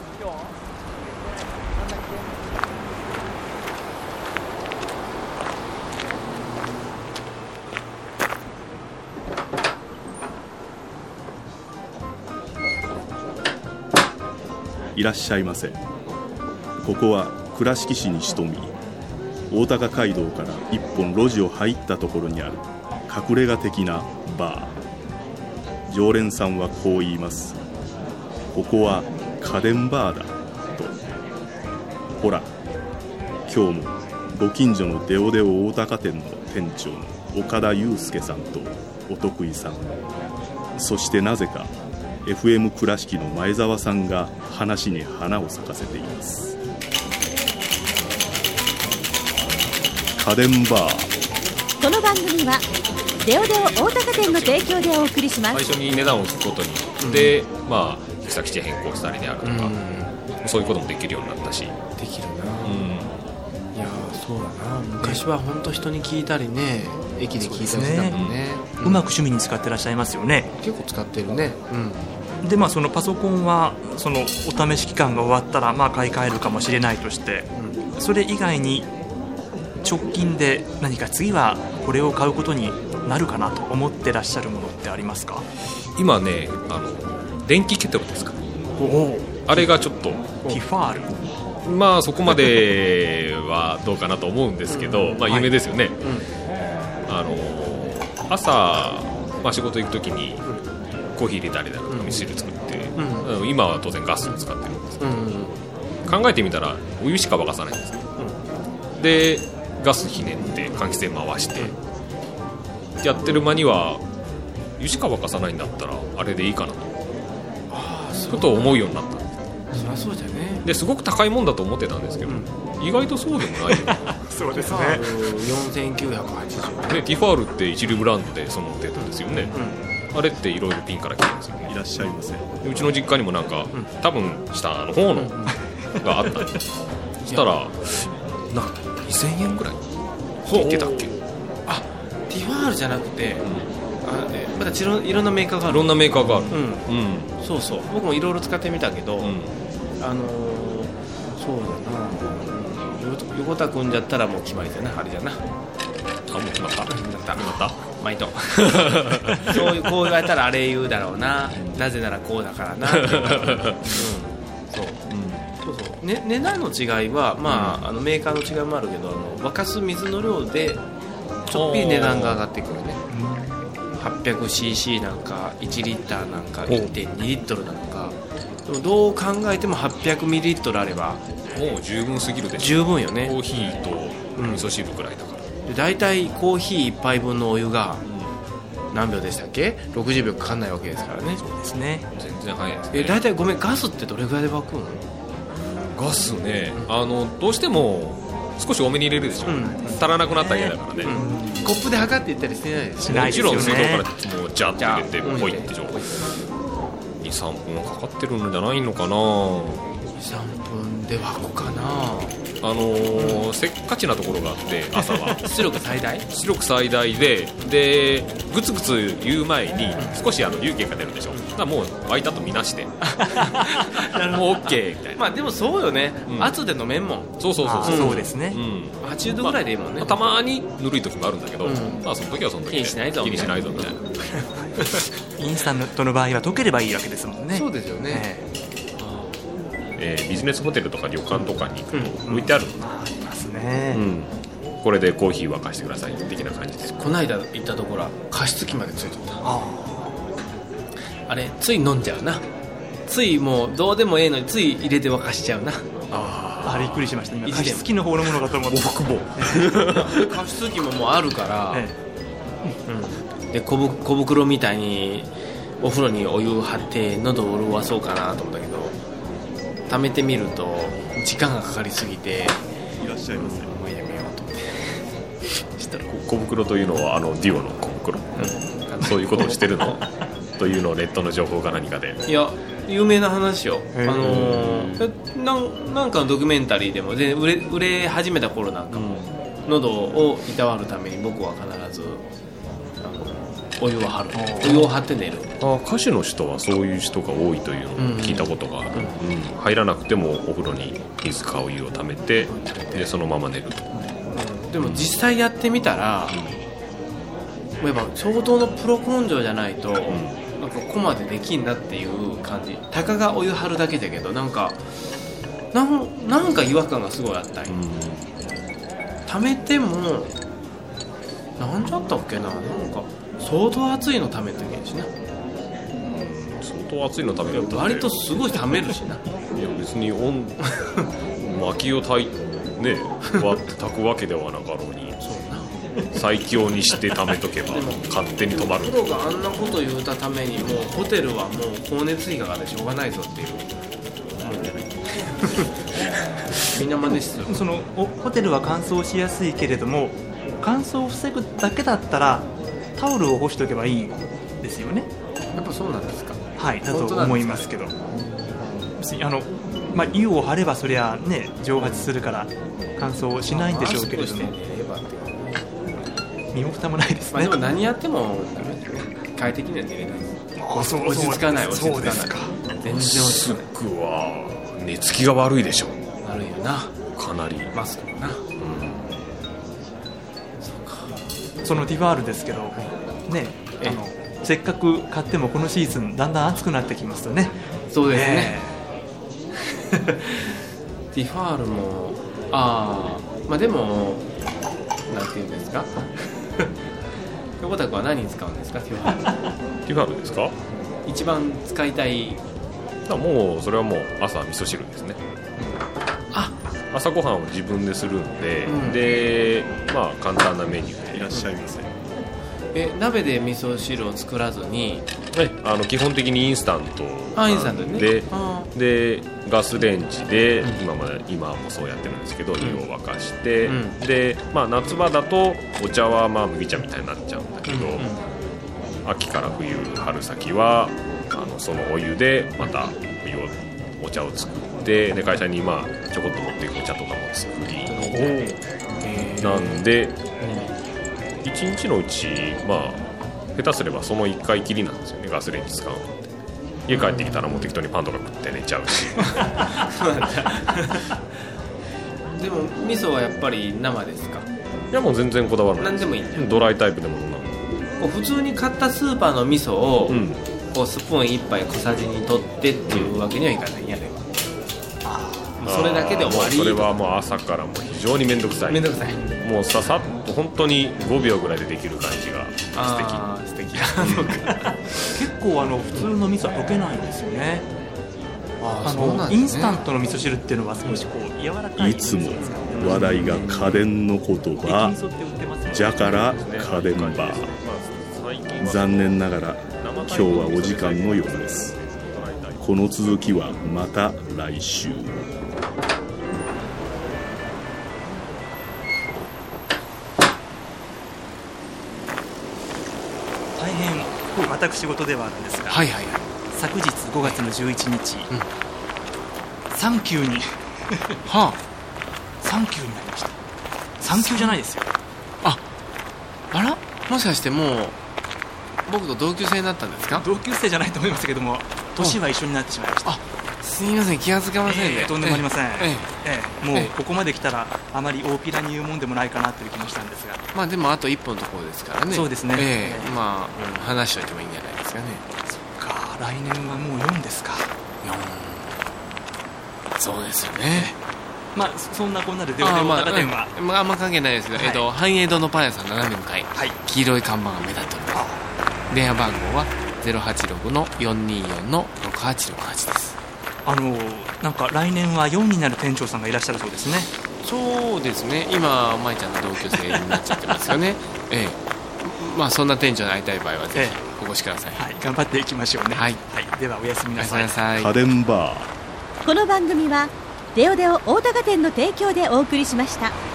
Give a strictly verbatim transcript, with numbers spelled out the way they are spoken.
いらっしゃいませ。ここは倉敷市に潜み、大高街道から一本路地を入ったところにある隠れ家的なバー。常連さんはこう言います。ここは家電バーだと。ほら、今日もご近所のデオデオ大高店の店長の岡田祐介さんとお得意さん、そしてなぜかエフエム 倉敷の前澤さんが話に花を咲かせています。家電バー。 この番組はデオデオ大高店の提供でお送りします。 最初に値段を聞くことによって、うん、まあ行き先地変更したりであるとか、うん、そういうこともできるようになったし。 できるな、うん、いやそうだな。昔は本当人に聞いたりね、駅で聞いたりしたもんね、 うん、うまく趣味に使ってらっしゃいますよね。 結構使ってるね、 うん、でまあそのパソコンはそのお試し期間が終わったらまあ買い替えるかもしれないとして、うん、それ以外に直近で何か次はこれを買うことになるかなと思ってらっしゃるものってありますか？ 今ね、あの電気ケトルですか。おあれがちょっとティファール、 まあそこまではどうかなと思うんですけど、うん、まあ有名ですよね、はい、あの朝、まあ、仕事行くときにコーヒー入れたりだとか味汁作って、うん、今は当然ガスを使ってるんですけど、うん、考えてみたらお湯しか沸かさないんですよ、うん、でガスひねって換気扇回してやってる間には湯しか沸かさないんだったらあれでいいかなとちょっと思うようになったんです。 そりゃそうだよね。 ですごく高いもんだと思ってたんですけど、うん、意外とそうでもないそうですね。 よんせんきゅうひゃくはちじゅうでティファールって一流ブランドでその程度ですよね、うん、あれっていろいろピンから来てるんですよね。 いらっしゃいませ。 うちの実家にもなんか、うん、多分下の方のがあったんです。そしたらなんかにせんえんぐらい言ってたっけ。 あ、ティファールじゃなくて、うん、あえまだいろいろんなメーカーがある。 いろんなメーカーがある、うんうん、そうそう。僕もいろいろ使ってみたけど、うん、あのー、そうだな、横田君じゃったらもう決まりだな、あれじゃな。 あ、もう決まった決まった決まった毎度そういうこう言われたらあれ言うだろうな、なぜならこうだからな、うん、そう、うん、そうそう、ね、値段の違いは、まあ、あのメーカーの違いもあるけど、あの沸かす水の量でちょっぴり値段が上がってくるね。 はっぴゃくシーシー なんかいちリッターなんか いってんに リットルなのか、でもどう考えてもはっぴゃくミリリットルあればもう十分すぎるでしょ。 十分よね。 コーヒーと味噌汁くらいだから、 うん、で大体コーヒーいっぱいぶんのお湯が何秒でしたっけ？ろくじゅうびょうかかんないわけですからね。 そうですね。 全然早いですね。 え大体ごめん、ガスってどれぐらいで沸くの？ ガスね、あのどうしても少し多めに入れるでしょ、うん、足らなくなったら嫌だからね、 うん、コップで測っていったりしてないですよね。 もちろん水道からもうジャッと入れてポイってしょ、にさんぷんはかかってるんじゃないのかな。 にさんぷんで沸くかな。 あのー、せっかちなところがあって朝は出力最大出力最大ででグツグツ言う前に少しあの湯気が出るでしょ。だからもう沸いたとみなしてもう OK みたいな。 まあでもそうよね、うん、圧で飲めんもん。 そうそうそうそう、 そうですね、 うん、はちじゅうどぐらいでいいもんね、 まあ、たまにぬるい時もあるんだけど、うん、まあその時はその時で気にしないぞ気にしないぞみたいなインスタントの場合は溶ければいいわけですもんね。 そうですよね、 えー、ビジネスホテルとか旅館とかに行くと置いてある、うん、 ありますね、 うん、これでコーヒー沸かしてください的な感じです。 この間行ったところは加湿器までついてた。ああれつい飲んじゃうな。ついもうどうでもええのについ入れて沸かしちゃうな。 ああ、びっくりしました。今加湿器の方のものかと思って僕も加湿器ももうあるから、ええ、うん、で 小, ぶ小袋みたいにお風呂にお湯張って喉を潤そうかなと思ったけど、溜めてみると時間がかかりすぎていらっしゃいませ、 もうやめようと思ってしたら小袋というのはあのデュオの小袋、うん、そういうことをしてるのというのをネットの情報か何かで。 いや有名な話よ。あのー、な, なんかのドキュメンタリーでもで売れ、売れ始めた頃なんかも、うん、喉をいたわるために僕は必ずあのお湯を張る、お湯を張って寝る。 あ歌手の人はそういう人が多いというのを聞いたことがある、うんうん、入らなくてもお風呂に水かお湯をためてでそのまま寝ると。 でも実際やってみたら、うん、やっぱ相当のプロ根性じゃないと、うん、なんかここまでできんなっていう感じ。たかがお湯張るだけだけどなんかなん、なんか違和感がすごいあったり、うん、溜めてもなんじゃったっけな、なんか相当熱いの溜めとけんしな、うん、 相当熱いの溜めると割とすごい溜めるしな。 いや別に温薪を炊いね割って炊くわけではなかろうにそうな最強にして溜めとけば勝手に止まる。 プロがあんなこと言うたためにもうホテルはもう光熱費がかかってしょうがないぞっていうみんな真似してる。 そのホテルは乾燥しやすいけれども乾燥を防ぐだけだったらタオルを干しておけばいいんですよね。 やっぱそうなんですか。 はいだと思いますけど、あの、まあ、湯を張ればそりゃね蒸発するから乾燥しないんでしょうけれども身も蓋もないですね。 まあ、でも何やっても快適には寝れないです。あそう落ち着かない落ち着かない。そうですか。全然落ち着かない。 マスクは寝つきが悪いでしょ。 悪いよなかなりマスクもな、うん、 そうか。そのティファールですけどね、あのせっかく買ってもこのシーズンだんだん暑くなってきますとね。 そうですね、えー、ティファールもああまあでもなんていうんですか横田君は何に使うんですかティファール。 ティファールですか。 一番使いたい。 もうそれはもう朝味噌汁ですね。あ朝ごはんを自分でするんで、うん、でまあ簡単なメニューでいらっしゃいませ。 え鍋で味噌汁を作らずに、 はい、あの基本的にインスタントあインスタントで、ね、 で, でガスレンジで、うん、今まで今もそうやってるんですけど、うん、湯を沸かして、うん、で、まあ、夏場だとお茶はまあ麦茶みたいになっちゃうんだけど、うんうん、秋から冬春先はあのそのお湯でまたお湯をお茶を作ってで会社にまあちょこっと持っていくお茶とかも作りなんでいちにちのうちまあ下手すればそのいっかいきりなんですよねガスレンジ使うのって。家帰ってきたらもう適当にパンとか食って寝ちゃうしそうなんだでも味噌はやっぱり生ですか。 いやもう全然こだわらない。 何でもいいんだよ。 ドライタイプでもこう普通に買ったスーパーの味噌を、うん、こうスプーンいっぱい小さじに取ってっていうわけにはいかないんやれば、うん、それだけで終わり。 それはもう朝からもう非常に面倒くさい。 面倒くさい。 もうささっと本当にごびょうぐらいでできる感じが素敵。 あ素敵結構あの普通の味噌は溶けないんですよね。ああの、ね、インスタントの味噌汁っていうのは少しこう柔らかい。 いつも話題が家電の言葉、じゃから家電バー。残念ながら今日はお時間のようです。この続きはまた来週。 大変私事ではあるんですが、 はいはい、 昨日ごがつのじゅういちにち、うん、産休にはあ産休になりました。産休じゃないですよ。 ああらもしかしてもう僕と同級生になったんですか。 同級生じゃないと思いますけども年は一緒になってしまいました。 あすみません気がつかませんね、 えー、とんでもありません、えーえー、もうえー、 ここまで来たらあまり大っぴらに言うもんでもないかなという気もしたんですが、 まあでもあと一本のところですからね。 そうですね、 えー、まあ、うん、話しておいてもいいんじゃないですかね。 そっか来年はもうよんですか。 よんそうですよね。 まあそんなこんなで出会いの高店はあ、まあ、あんま関係ないですが、はい、えー、と繁栄堂のパン屋さんななねんかい、はい、黄色い看板が目立っております。電話番号は ゼロはちろくのよんにーよんのろくはちろくはちです。 あのなんか来年はよんになる店長さんがいらっしゃるそうですね。 そうですね今舞ちゃんの同級生になっちゃってますよねええ、まあそんな店長に会いたい場合はぜひお越しください、 ええ、はい、頑張っていきましょうね、 はいはい、ではおやすみなさい。 おやすみなさい。 家電バー。 この番組はデオデオ大高店の提供でお送りしました。